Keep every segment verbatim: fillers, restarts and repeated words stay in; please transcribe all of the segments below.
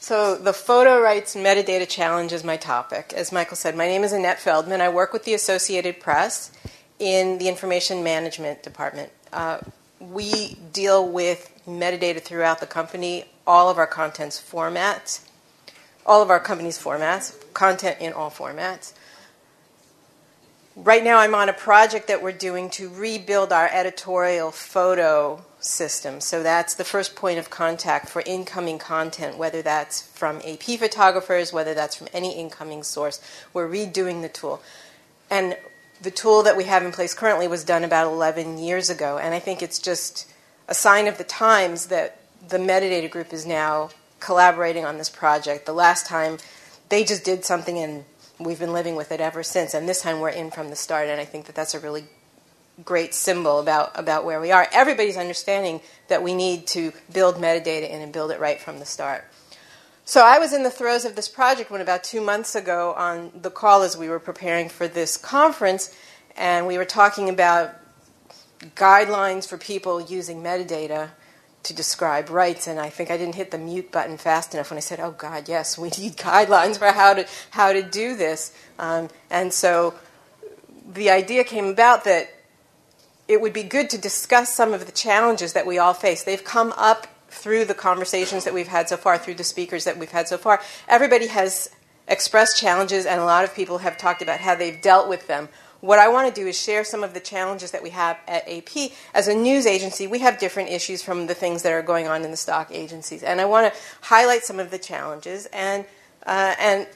So the photo rights metadata challenge is my topic. As Michael said, my name is Annette Feldman. I work with the Associated Press in the Information Management Department. Uh, we deal with metadata throughout the company, all of our content's formats, all of our company's formats, content in all formats. Right now I'm on a project that we're doing to rebuild our editorial photo system. So that's the first point of contact for incoming content, whether that's from A P photographers, whether that's from any incoming source. We're redoing the tool. And the tool that we have in place currently was done about eleven years ago. And I think it's just a sign of the times that the metadata group is now collaborating on this project. The last time they just did something and we've been living with it ever since. And this time we're in from the start. And I think that that's a really great symbol about, about where we are. Everybody's understanding that we need to build metadata in and build it right from the start. So I was in the throes of this project when about two months ago on the call as we were preparing for this conference, and we were talking about guidelines for people using metadata to describe rights, and I think I didn't hit the mute button fast enough when I said, oh God, yes, we need guidelines for how to, how to do this. Um, and so the idea came about that it would be good to discuss some of the challenges that we all face. They've come up through the conversations that we've had so far, through the speakers that we've had so far. Everybody has expressed challenges, and a lot of people have talked about how they've dealt with them. What I want to do is share some of the challenges that we have at A P. As a news agency, we have different issues from the things that are going on in the stock agencies. And I want to highlight some of the challenges. And, uh, and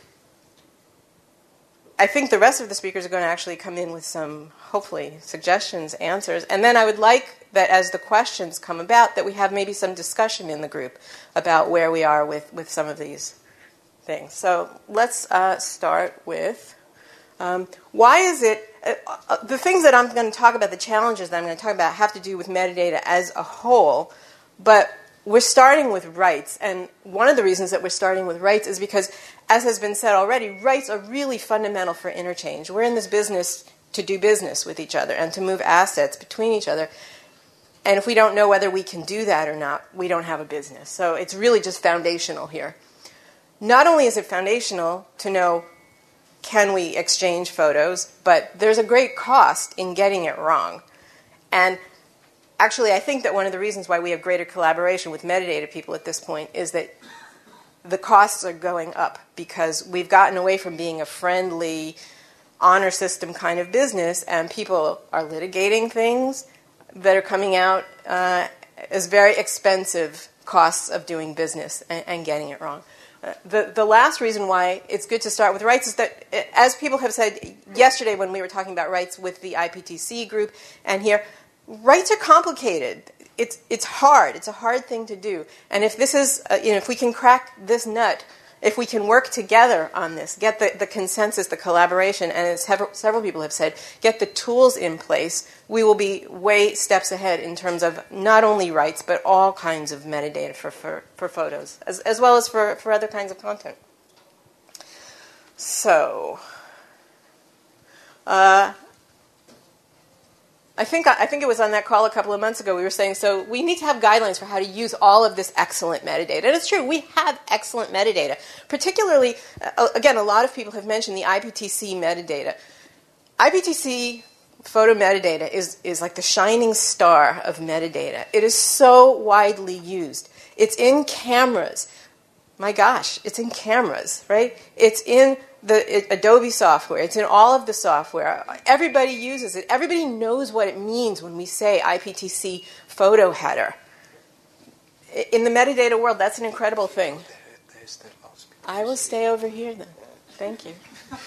I think the rest of the speakers are going to actually come in with some, hopefully, suggestions, answers. And then I would like that as the questions come about, that we have maybe some discussion in the group about where we are with, with some of these things. So let's uh, start with um, why is it, uh, uh, the things that I'm going to talk about, the challenges that I'm going to talk about have to do with metadata as a whole, but we're starting with rights. And one of the reasons that we're starting with rights is because, as has been said already, rights are really fundamental for interchange. We're in this business to do business with each other and to move assets between each other. And if we don't know whether we can do that or not, we don't have a business. So it's really just foundational here. Not only is it foundational to know, can we exchange photos, but there's a great cost in getting it wrong. And actually, I think that one of the reasons why we have greater collaboration with metadata people at this point is that the costs are going up because we've gotten away from being a friendly honor system kind of business, and people are litigating things that are coming out uh, as very expensive costs of doing business and, and getting it wrong. Uh, the, the last reason why it's good to start with rights is that, as people have said yesterday when we were talking about rights with the I P T C group and here, rights are complicated. It's it's hard. It's a hard thing to do. And if this is, uh, you know, if we can crack this nut, if we can work together on this, get the, the consensus, the collaboration, and as several, several people have said, get the tools in place, we will be way steps ahead in terms of not only rights, but all kinds of metadata for, for, for photos, as, as well as for, for other kinds of content. So, uh, I think I think it was on that call a couple of months ago we were saying, so we need to have guidelines for how to use all of this excellent metadata. And it's true, we have excellent metadata. Particularly, uh, again, a lot of people have mentioned the I P T C metadata. I P T C photo metadata is, is like the shining star of metadata. It is so widely used. It's in cameras. My gosh, it's in cameras, right? It's in the it, Adobe software. It's in all of the software. Everybody uses it. Everybody knows what it means when we say I P T C photo header. In the metadata world, that's an incredible thing. I will stay over here then. Thank you.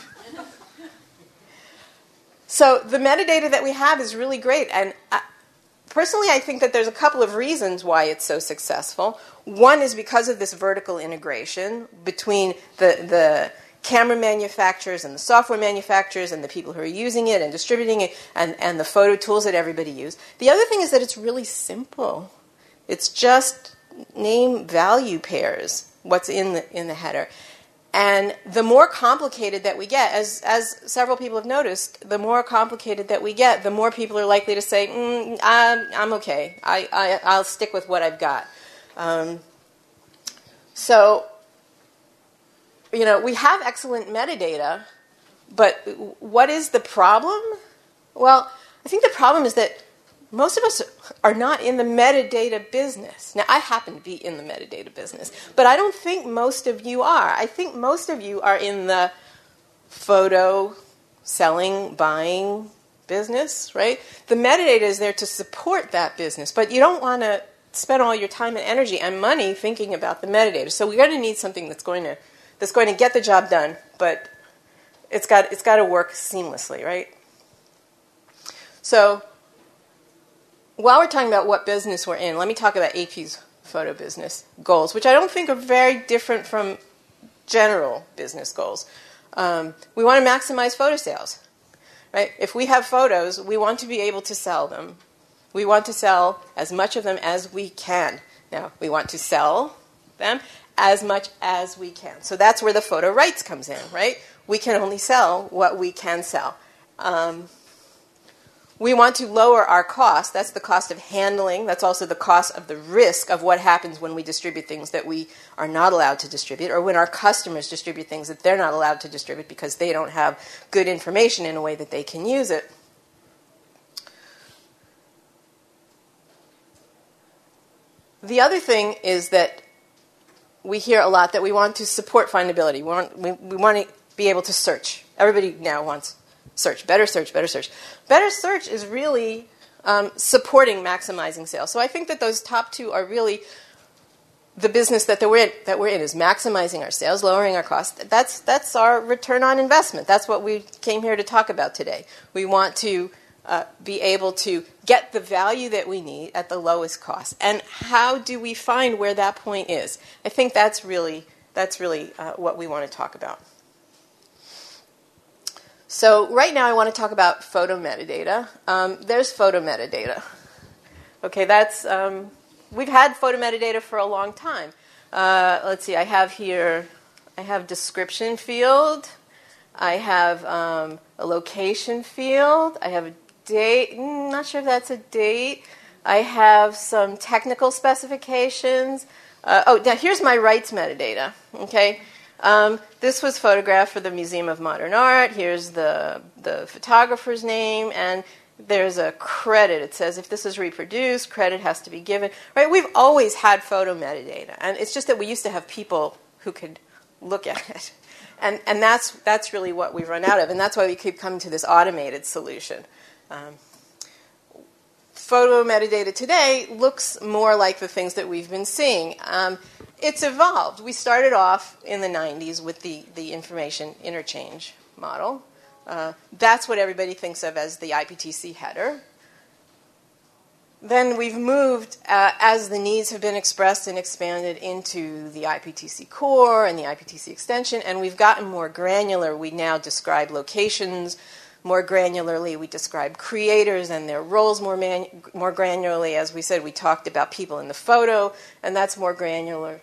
So the metadata that we have is really great. And I, personally, I think that there's a couple of reasons why it's so successful. One is because of this vertical integration between the the camera manufacturers and the software manufacturers and the people who are using it and distributing it and, and the photo tools that everybody uses. The other thing is that it's really simple. It's just name value pairs, what's in the in the header. And the more complicated that we get, as as several people have noticed, the more complicated that we get, the more people are likely to say, mm, I'm, I'm okay. I, I, I'll stick with what I've got. Um, so you know, we have excellent metadata, but what is the problem? Well, I think the problem is that most of us are not in the metadata business. Now, I happen to be in the metadata business, but I don't think most of you are. I think most of you are in the photo selling, buying business, right? The metadata is there to support that business, but you don't want to spend all your time and energy and money thinking about the metadata. So we're going to need something that's going to that's going to get the job done, but it's got it's got to work seamlessly, right? So while we're talking about what business we're in, let me talk about A P's photo business goals, which I don't think are very different from general business goals. Um, we want to maximize photo sales, right? If we have photos, we want to be able to sell them. We want to sell as much of them as we can. Now, we want to sell them as much as we can. So that's where the photo rights comes in, right? We can only sell what we can sell. Um, we want to lower our cost. That's the cost of handling. That's also the cost of the risk of what happens when we distribute things that we are not allowed to distribute, or when our customers distribute things that they're not allowed to distribute because they don't have good information in a way that they can use it. The other thing is that we hear a lot that we want to support findability. We want, we, we want to be able to search. Everybody now wants search, better search, better search. Better search is really um, supporting maximizing sales. So I think that those top two are really the business that we're in, that we're in is maximizing our sales, lowering our costs. That's, that's our return on investment. That's what we came here to talk about today. We want to uh, be able to get the value that we need at the lowest cost. And how do we find where that point is? I think that's really, that's really uh, what we want to talk about. So right now I want to talk about photo metadata. Um, there's photo metadata. Okay, that's, um, we've had photo metadata for a long time. Uh, let's see, I have here, I have description field. I have um, a location field. I have a date, not sure if that's a date. I have some technical specifications. Uh, oh, now here's my rights metadata, okay? Um, this was photographed for the Museum of Modern Art. Here's the, the photographer's name, and there's a credit. It says if this is reproduced, credit has to be given. Right? We've always had photo metadata, and it's just that we used to have people who could look at it. And, and that's, that's really what we've run out of, and that's why we keep coming to this automated solution. Um, photo metadata today looks more like the things that we've been seeing. Um, It's evolved. We started off in the nineties with the, the information interchange model. Uh, that's what everybody thinks of as the I P T C header. Then we've moved, uh, as the needs have been expressed and expanded, into the I P T C core and the I P T C extension, and we've gotten more granular. We now describe locations more granularly. We describe creators and their roles more, man- more granularly. As we said, we talked about people in the photo, and that's more granular.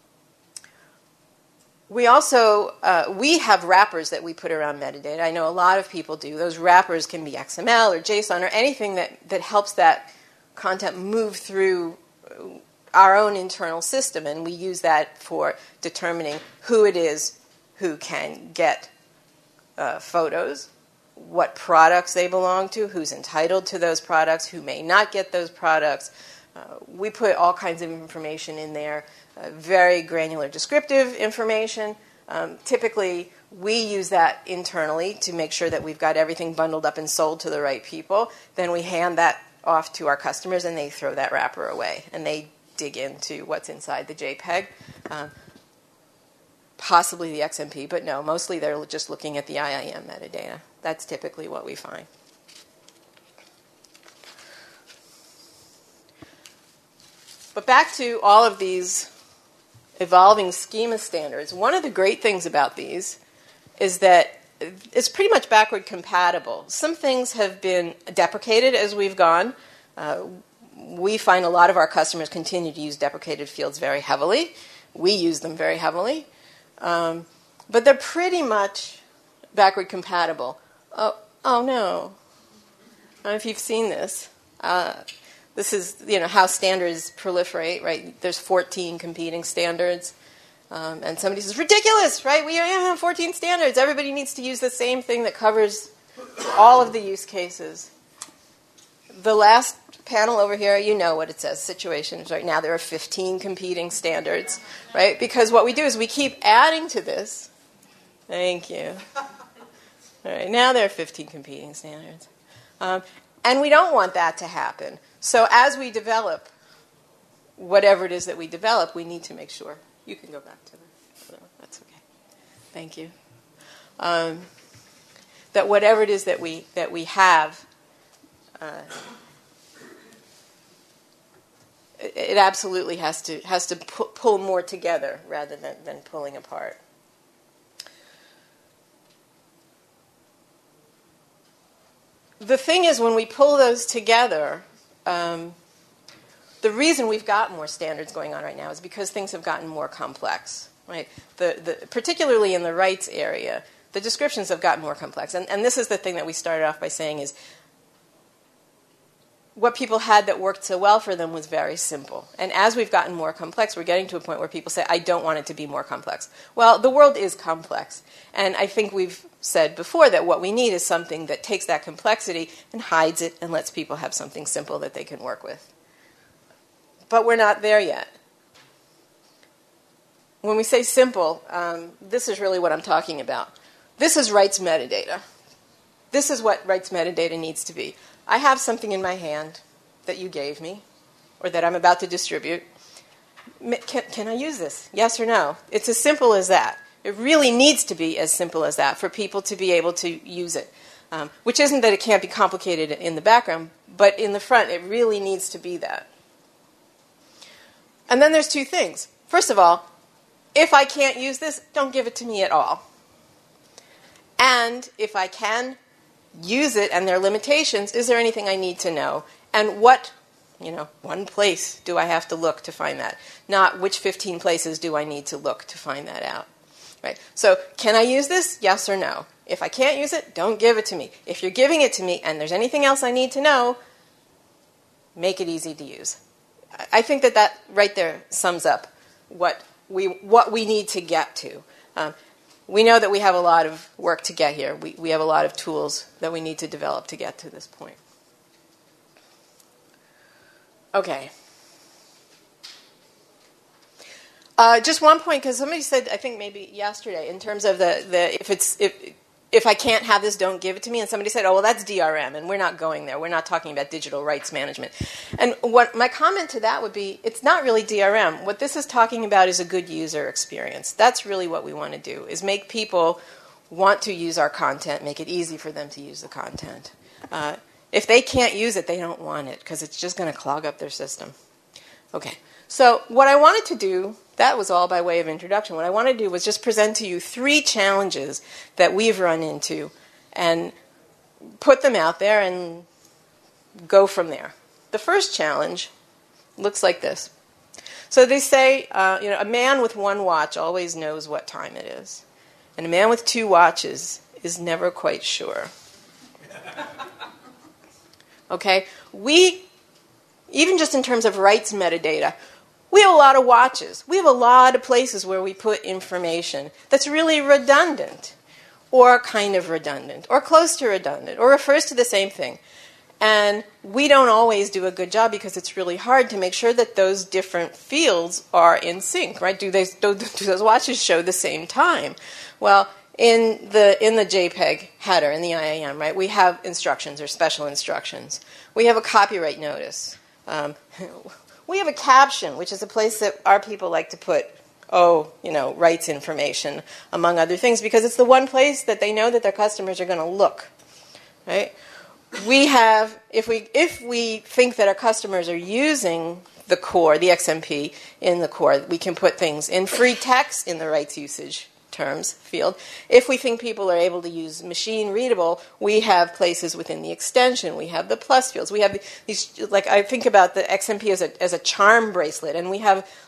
We also, uh, we have wrappers that we put around metadata. I know a lot of people do. Those wrappers can be X M L or JSON or anything that, that helps that content move through our own internal system, and we use that for determining who it is who can get uh, photos, what products they belong to, who's entitled to those products, who may not get those products. Uh, we put all kinds of information in there. Uh, very granular descriptive information. Um, typically, we use that internally to make sure that we've got everything bundled up and sold to the right people. Then we hand that off to our customers, and they throw that wrapper away, and they dig into what's inside the JPEG, uh, possibly the X M P, but no, mostly they're just looking at the I I M metadata. That's typically what we find. But back to all of these evolving schema standards. One of the great things about these is that it's pretty much backward compatible. Some things have been deprecated as we've gone. Uh, we find a lot of our customers continue to use deprecated fields very heavily. We use them very heavily. Um, but they're pretty much backward compatible. Oh, oh no. I don't know if you've seen this. Uh, This is, you know, how standards proliferate, right? There's fourteen competing standards. Um, and somebody says, ridiculous, right? We have fourteen standards. Everybody needs to use the same thing that covers all of the use cases. The last panel over here, you know what it says, situations. Right now there are fifteen competing standards, right? Because what we do is we keep adding to this. Thank you. All right, now there are fifteen competing standards. Um, and we don't want that to happen. So as we develop whatever it is that we develop, we need to make sure. You can go back to the other one. That's okay. Thank you. Um, that whatever it is that we that we have, uh, it, it absolutely has to has to pu- pull more together rather than, than pulling apart. The thing is, when we pull those together, um, the reason we've got more standards going on right now is because things have gotten more complex, right? The, the, particularly in the rights area, the descriptions have gotten more complex. And, and this is the thing that we started off by saying is what people had that worked so well for them was very simple. And as we've gotten more complex, we're getting to a point where people say, I don't want it to be more complex. Well, the world is complex. And I think we've said before that what we need is something that takes that complexity and hides it and lets people have something simple that they can work with. But we're not there yet. When we say simple, um, this is really what I'm talking about. This is rights metadata. This is what rights metadata needs to be. I have something in my hand that you gave me or that I'm about to distribute. Can, can I use this? Yes or no? It's as simple as that. It really needs to be as simple as that for people to be able to use it, um, which isn't that it can't be complicated in the background, but in the front it really needs to be that. And then there's two things. First of all, if I can't use this, don't give it to me at all. And if I can use it and there are limitations, is there anything I need to know? And what, you know, one place do I have to look to find that? Not which fifteen places do I need to look to find that out. Right? So can I use this? Yes or no? If I can't use it, don't give it to me. If you're giving it to me and there's anything else I need to know, make it easy to use. I think that that right there sums up what we what we need to get to. Um, we know that we have a lot of work to get here. We, we have a lot of tools that we need to develop to get to this point. Okay. Uh, just one point, because somebody said, I think maybe yesterday, in terms of the, the if it's if if I can't have this, don't give it to me. And somebody said, oh, well, that's D R M, and we're not going there. We're not talking about digital rights management. And what my comment to that would be, it's not really D R M. What this is talking about is a good user experience. That's really what we want to do, is make people want to use our content, make it easy for them to use the content. Uh, if they can't use it, they don't want it, because it's just going to clog up their system. Okay, so what I wanted to do, that was all by way of introduction. What I wanted to do was just present to you three challenges that we've run into and put them out there and go from there. The first challenge looks like this. So they say, uh, you know, a man with one watch always knows what time it is. And a man with two watches is never quite sure. Okay? We, even just in terms of rights metadata, we have a lot of watches. We have a lot of places where we put information that's really redundant, or kind of redundant, or close to redundant, or refers to the same thing. And we don't always do a good job because it's really hard to make sure that those different fields are in sync, right? Do, they, do, do those watches show the same time? Well, in the in the JPEG header, in the I A M, right, we have instructions or special instructions. We have a copyright notice. Um, We have a caption, which is a place that our people like to put, oh, you know, rights information, among other things, because it's the one place that they know that their customers are going to look, right? We have, if we if we think that our customers are using the core, the X M P in the core, we can put things in free text in the rights usage terms field. If we think people are able to use machine readable, we have places within the extension. We have the plus fields. We have these, like I think about the X M P as a as a charm bracelet, and we have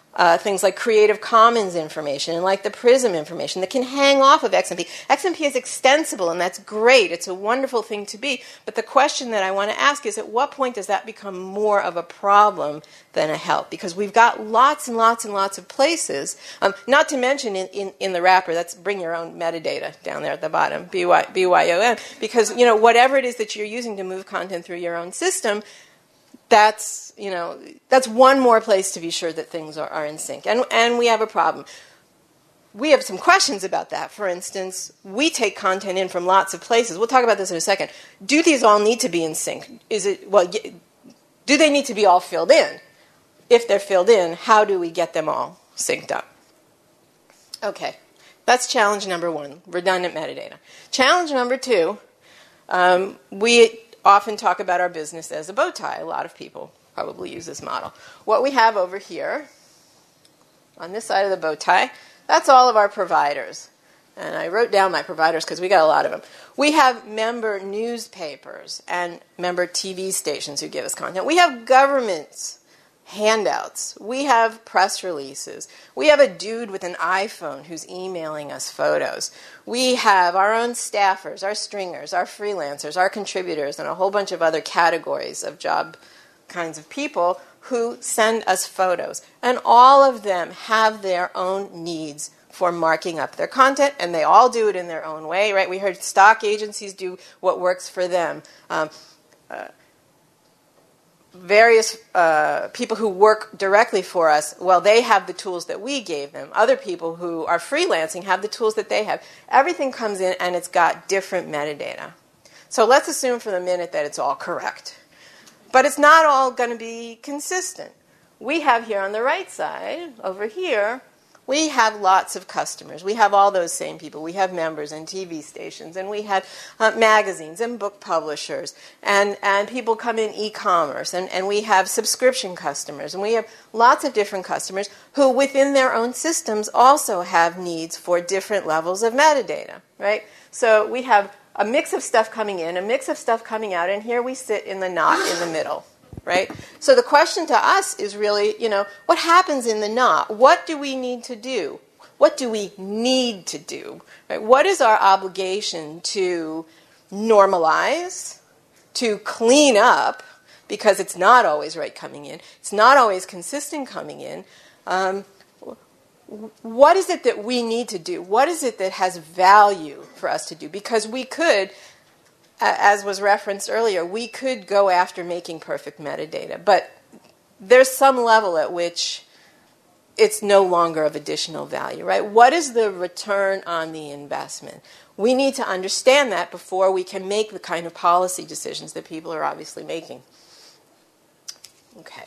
uh, things like Creative Commons information and like the Prism information that can hang off of X M P. X M P is extensible, and that's great. It's a wonderful thing to be. But the question that I want to ask is, at what point does that become more of a problem than a help? Because we've got lots and lots and lots of places, um, not to mention in, in, in the wrapper, that's bring your own metadata down there at the bottom, B Y O M, because, you know, whatever it is that you're using to move content through your own system, that's, you know, that's one more place to be sure that things are, are in sync. And, and we have a problem. We have some questions about that. For instance, we take content in from lots of places. We'll talk about this in a second. Do these all need to be in sync? Is it, well, do they need to be all filled in? If they're filled in, how do we get them all synced up? Okay, that's challenge number one, redundant metadata. Challenge number two, um, we often talk about our business as a bow tie. A lot of people probably use this model. What we have over here, on this side of the bow tie, that's all of our providers. And I wrote down my providers because we got a lot of them. We have member newspapers and member T V stations who give us content. We have governments, handouts. We have press releases. We have a dude with an iPhone who's emailing us photos. We have our own staffers, our stringers, our freelancers, our contributors, and a whole bunch of other categories of job kinds of people who send us photos. And all of them have their own needs for marking up their content, and they all do it in their own way, right? We heard stock agencies do what works for them. Um, uh, Various uh, people who work directly for us, well, they have the tools that we gave them. Other people who are freelancing have the tools that they have. Everything comes in and it's got different metadata. So let's assume for the minute that it's all correct. But it's not all going to be consistent. We have here on the right side, over here, we have lots of customers. We have all those same people. We have members and T V stations, and we have uh, magazines and book publishers, and, and people come in e-commerce, and, and we have subscription customers, and we have lots of different customers who within their own systems also have needs for different levels of metadata, right? So we have a mix of stuff coming in, a mix of stuff coming out, and here we sit in the knot in the middle. Right? So the question to us is really, you know, what happens in the knot? What do we need to do? What do we need to do? Right? What is our obligation to normalize, to clean up, because it's not always right coming in. It's not always consistent coming in. Um, what is it that we need to do? What is it that has value for us to do? Because we could, as was referenced earlier, we could go after making perfect metadata, but there's some level at which it's no longer of additional value, right? What is the return on the investment? We need to understand that before we can make the kind of policy decisions that people are obviously making. Okay.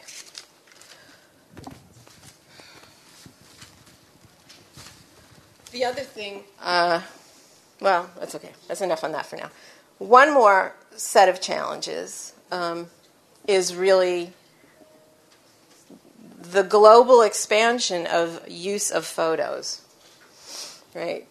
The other thing, uh, well, that's okay. That's enough on that for now. One more set of challenges um, is really the global expansion of use of photos, right?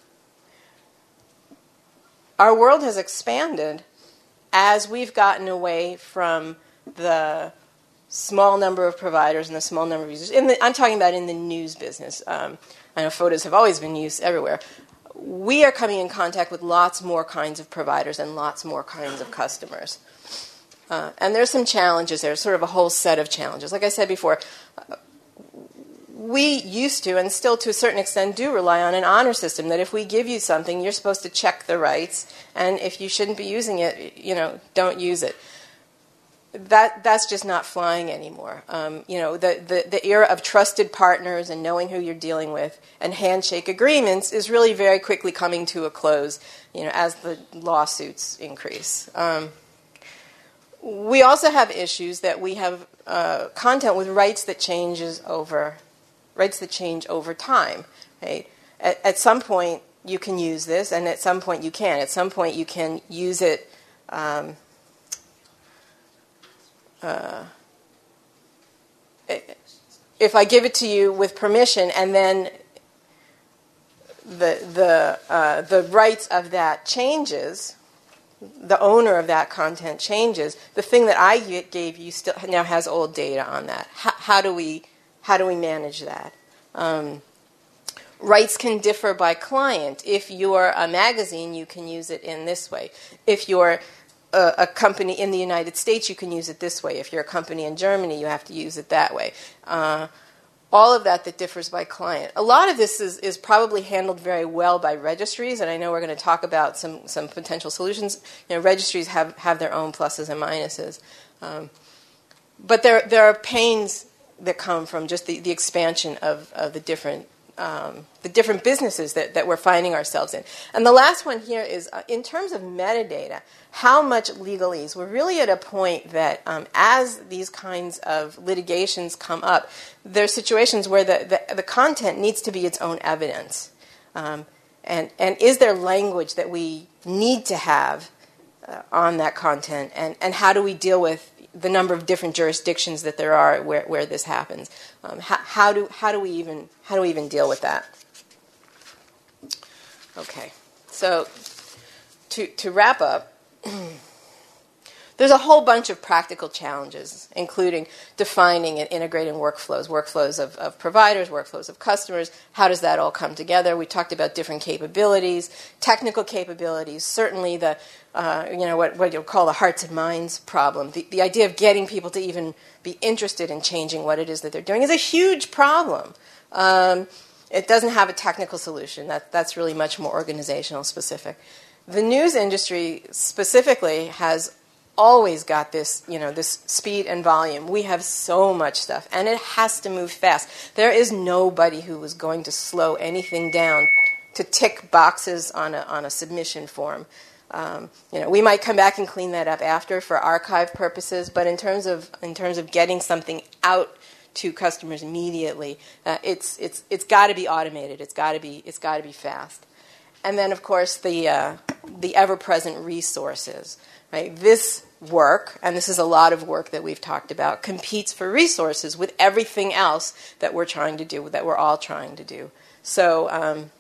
Our world has expanded as we've gotten away from the small number of providers and the small number of users. In the, I'm talking about in the news business. Um, I know photos have always been used everywhere. We are coming in contact with lots more kinds of providers and lots more kinds of customers. Uh, and there's some challenges there, sort of a whole set of challenges. Like I said before, uh, we used to, and still to a certain extent do, rely on an honor system, that if we give you something, you're supposed to check the rights, and if you shouldn't be using it, you know, don't use it. That that's just not flying anymore. Um, you know, the, the, the era of trusted partners and knowing who you're dealing with and handshake agreements is really very quickly coming to a close, you know, as the lawsuits increase. Um, we also have issues that we have uh, content with rights that changes over, rights that change over time. Right? At, at some point you can use this, and at some point you can't. At some point you can use it. Um, Uh, if I give it to you with permission, and then the the uh, the rights of that changes, the owner of that content changes, the thing that I gave you still now has old data on that. How, how do we how do we manage that? Um, rights can differ by client. If you're a magazine, you can use it in this way. If you're a, a company in the United States, you can use it this way. If you're a company in Germany, you have to use it that way. Uh, all of that that differs by client. A lot of this is, is probably handled very well by registries, and I know we're going to talk about some, some potential solutions. You know, registries have, have their own pluses and minuses. Um, but there, there are pains that come from just the, the expansion of, of the different Um, the different businesses that, that we're finding ourselves in. And the last one here is, uh, in terms of metadata, how much legalese? We're really at a point that um, as these kinds of litigations come up, there are situations where the, the, the content needs to be its own evidence. Um, and, and is there language that we need to have uh, on that content? And, and how do we deal with the number of different jurisdictions that there are where, where this happens? Um, how, how do how do we even how do we even deal with that? Okay, so to to wrap up, there's a whole bunch of practical challenges, including defining and integrating workflows, workflows of, of providers, workflows of customers. How does that all come together? We talked about different capabilities, technical capabilities. Certainly the uh, you know what what you'll call the hearts and minds problem. The, the idea of getting people to even be interested in changing what it is that they're doing is a huge problem. Um, it doesn't have a technical solution. That that's really much more organizational specific. The news industry specifically has always got this, you know, this speed and volume. We have so much stuff, and it has to move fast. There is nobody who is going to slow anything down to tick boxes on a on a submission form. Um, you know, we might come back and clean that up after for archive purposes, but in terms of in terms of getting something out to customers immediately, uh, it's it's it's got to be automated. It's got to be it's got to be fast. And then, of course, the uh, the ever-present resources. Right, this work, and this is a lot of work that we've talked about, competes for resources with everything else that we're trying to do, that we're all trying to do. So um,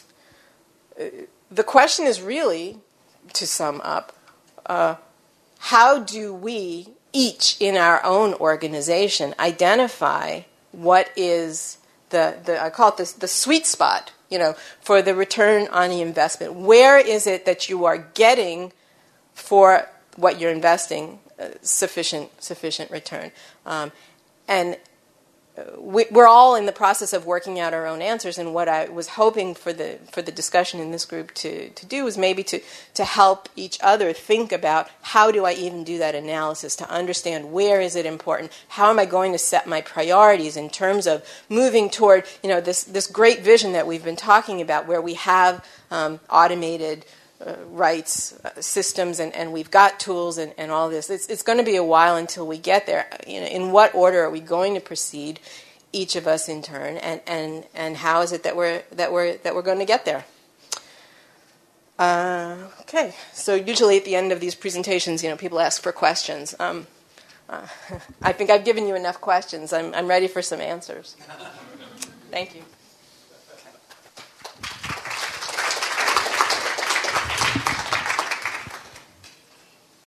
the question is really, to sum up, uh, how do we each in our own organization identify what is the, the I call it the, the sweet spot, you know, for the return on the investment? Where is it that you are getting for what you're investing uh, sufficient sufficient return? Um, and we, we're all in the process of working out our own answers, and what I was hoping for the for the discussion in this group to, to do was maybe to, to help each other think about, how do I even do that analysis to understand where is it important? How am I going to set my priorities in terms of moving toward, you know, this, this great vision that we've been talking about, where we have um, automated Uh, rights, uh, systems, and, and we've got tools and, and all this. It's, it's going to be a while until we get there. You know, in what order are we going to proceed, each of us in turn, and, and, and how is it that we're that we're that we're going to get there? Uh, okay, so usually at the end of these presentations, you know, people ask for questions. Um, uh, I think I've given you enough questions. I'm I'm ready for some answers. Thank you.